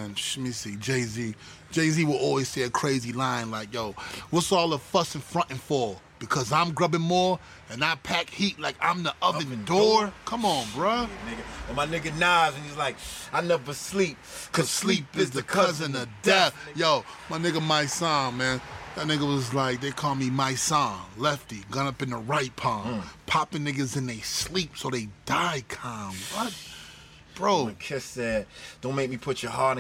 let me see, Jay-Z. Jay-Z will always say a crazy line like, yo, what's all the fuss and fronting for? Because I'm grubbing more and I pack heat like I'm the oven door? Come on, bruh. Or my nigga Nas, and he's like, I never sleep, cause sleep is the cousin of death. Yo, my nigga My Son, man. That nigga was like, they call me My Son, lefty, gun up in the right palm, popping niggas in they sleep so they die calm. What? Bro. When Kiss said, don't make me put your heart